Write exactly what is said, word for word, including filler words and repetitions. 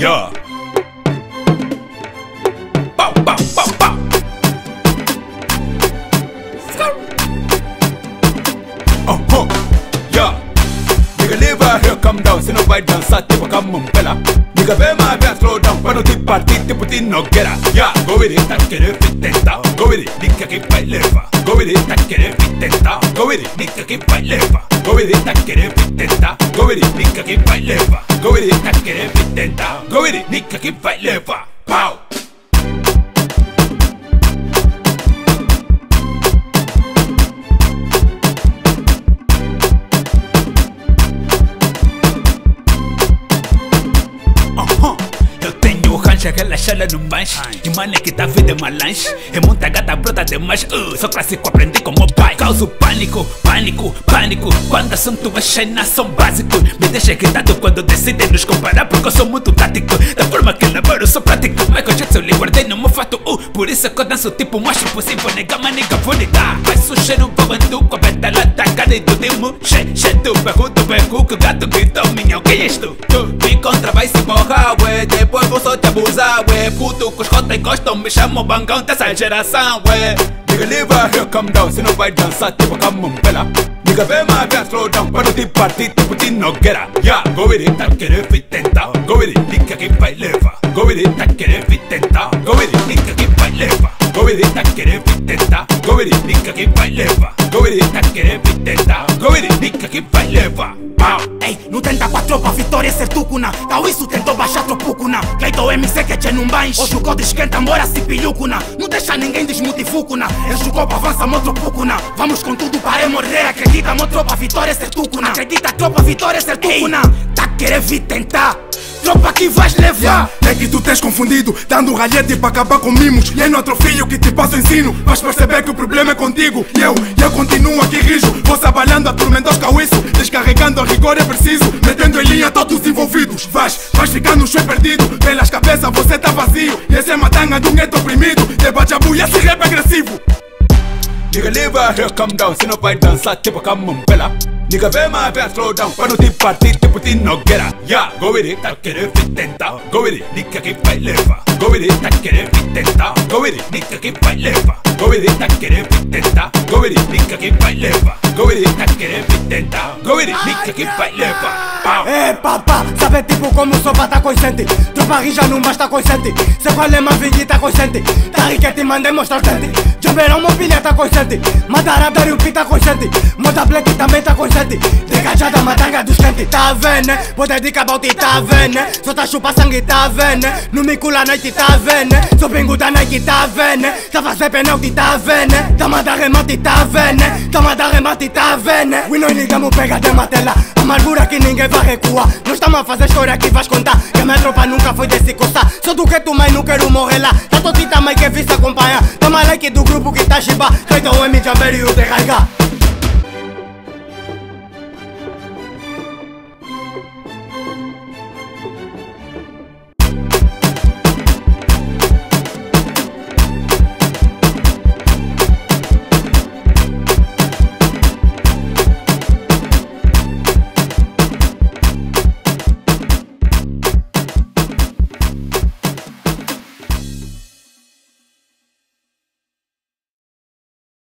Yeah. Pow, pow, pow, pow. Oh, oh. Yeah. Nigga live out here, come down. Se não vai dançar, tipo camumpela. Nigga vem mais bem, slow down. Pra não te partir, tipo te nogueira. Yeah. Go with it, tá querendo tentar. Go with it, nigga que vai levar. Go with it, tá querendo tentar. Go with it, nigga que vai levar. Go with it, tá querendo tentar. Go with it, nigga que vai levar. Go with it, tá querendo tentar. Go with it, nigga que vai levar. Pau. Aquela chala no mais e mano é que tá vida é malanche. É muita gata brota demais. uh, Sou clássico, aprendi como pai. Causo pânico, pânico, pânico. Quando assunto é China são básicos. Me deixa irritado quando decidem nos comparar, porque eu sou muito tático. Da forma que elaboro, sou prático. Michael Jackson lhe guardei no meu fato. uh, Por isso que eu danço tipo o mais possível. Nega, manica, vou lhe dar. Faz o cheiro, vou tu com a betalada. Cara do demo, che, che, tu, berro, tu, berro. Que o gato gritou, minha, o que és tu? Tu me contra, vai se borrar, ué. Depois vou só te abusar, ué. Puto, que os cotas gostam, me chamam bangão dessa geração, ué. Nigga live out here, come down. Se não vai dançar, tipo camumpela. Nigga vem mais bem, slow down. Pra não te partir, tipo te nogueira. Yeah. Go with it, tá querendo tentar. Go with it, nigga que vai levar. Go with it, tá querendo tentar. Go with it, nigga que vai levar. Go with it, tá querendo tentar. Go with it, nigga que vai levar. Go with it, tá querendo tentar. Go with it, nigga que vai levar. Pau. Ei, não tenta com a tropa, vitória é ser tucuna. Tal isso tentou baixar tropucuna. Cleito M C que é num bans. Hoje o código esquenta, embora se pilhucuna. Não deixa ninguém desmotivucuna. Enche o copo, avança, motro pucuna. Vamos com tudo para morrer. Acredita, mo tropa, vitória é ser tucuna. Acredita, tropa, vitória é ser tucuna. Tá querendo vir tentar. Tropa que vais levar. Yeah. É que tu tens confundido, dando ralhete para acabar com mimos. E é no outro filho que te passo ensino. Vais perceber que o problema é contigo. E eu, eu continuo aqui rijo. Vou trabalhando, atormentando os cauíços. Descarregando a rigor é preciso. Metendo em linha todos os envolvidos. Vais, vais ficar no chão perdido. Pelas cabeças você tá vazio. E essa é a matanga de um gueto oprimido. Debate a buia, esse rap é agressivo. Nigga live out here, come down. Se não vai dançar, tipo camumpela. Nigga vem mais bem, slow down. Pra não te partir, tipo te nogueira. Yeah. Go with it, tá querendo tentar. Go with it, nigga que vai levar. Go with it, tá querendo tentar. Go with it, nigga que vai levar. Go with it, tá querendo tentar. Go with it, nigga que vai levar. Go with it, tá querendo tentar. Go with it, nigga que vai levar. Pau. É papá, sabe tipo como sou pra tá consciente. Tropa rija não basta consciente. Se qual é uma vida tá consciente. Tá rica te mandei mostrar dente. De verão mobília tá consciente. Matarada e o pi tá consciente. Mota black também tá consciente. Degajada matanga dos quentes. Tá vendo? Pode dedicar balti, tá vendo? Só tá chupa sangue, tá vendo? No me cula noite, tá vendo? Sou bingo da Nike, tá vendo? Tá fazer penalti, tá vendo? Tá mandar remate, tá vendo? Tá mandar remate, tá vendo? We não ligamos pega de matela. Amargura que ninguém vai recuar. Nós estamos a fazer história que vais contar. Que a minha tropa nunca foi desse coçar. Sou do que tu mãe, não quero morrer lá. Tá todita mãe que vi se acompanhar. Toma like do grupo que tá chiba. Feito o M Jamber e o T H.